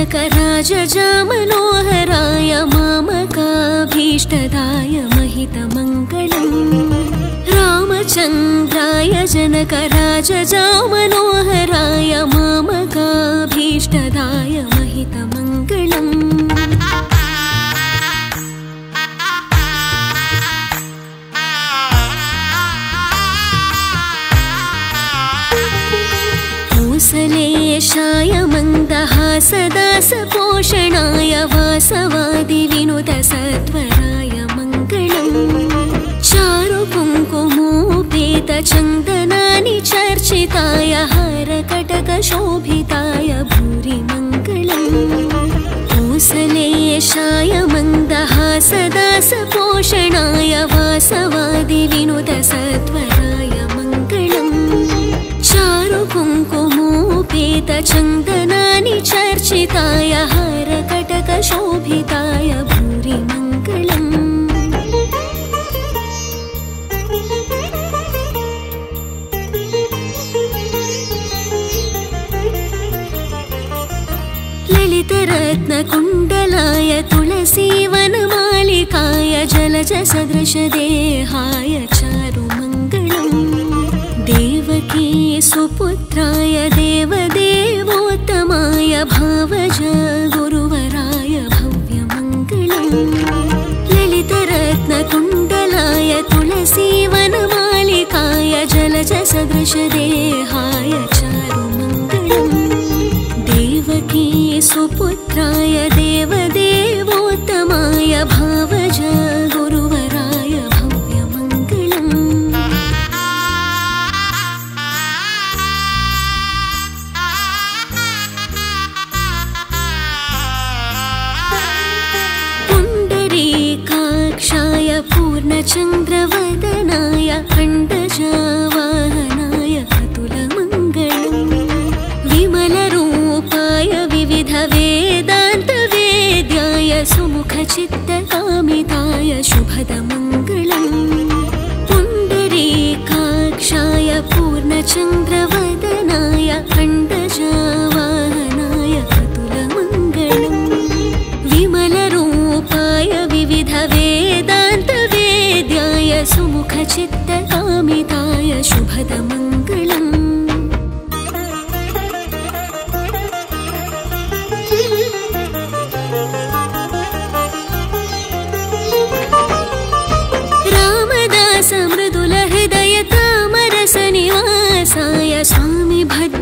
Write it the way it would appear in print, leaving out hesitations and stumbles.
जनकराजजामनोहराय मामकाभीष्टदाय महितमङ्गलम् रामचन्द्राय जनकराजजामनोहराय मामकाभीष्टदाय महितमङ्गलम् कौसलेशाय मन्दहासदासपोषणाय वासवादिविनुतसत्वराय मङ्गलम् चारुकुङ्कुमोपेतचन्दनानि चर्चिताय हारकटकशोभिताय भूरि मङ्गलम् कौसलेशाय मन्दहासदासपोषणाय वासवादिविनुतसत्वराय मङ्गलम् चारुकुङ्कुमोपेतचन्दनानि चर्चिताय हारकटकशोभिताय भूरि मङ्गलम् ललितरत्नकुण्डलाय तुलसीवनमालिकाय जलजसदृशदेहाय चारुमङ्गलम् देवकी सुपुत्राय देवदेवोत्तमाय भावज गुरुवराय भव्यमङ्गलम् ललितरत्नकुण्डलाय तुलसीवनमालिकाय जलजसदृशदेहाय चारुमङ्गलम् देवकी सुपुत्राय देवदेवोत्तमाय भावज गुरुवराय भव्यमङ्गलम् पुण्डरीकाक्षाय पूर्णचन्द्रवदनाय खण्डजावाहनाय अतुलमङ्गलम् विमलरूपाय विविधवेदान्तवेद्याय सुमुखचित्तकामिताय शुभदमङ्गलम् पुण्डरीकाक्षाय पूर्णचन्द्रवदनाय खण्डजावाहनाय अतुलमङ्गलम् विमलरूपाय विविधवेदान्तवेद्याय सुमुखचित्तकामिताय शुभदमङ्गलम् रामदास मृदुलहृदय तामरसनिवासाय स्वामी भद्र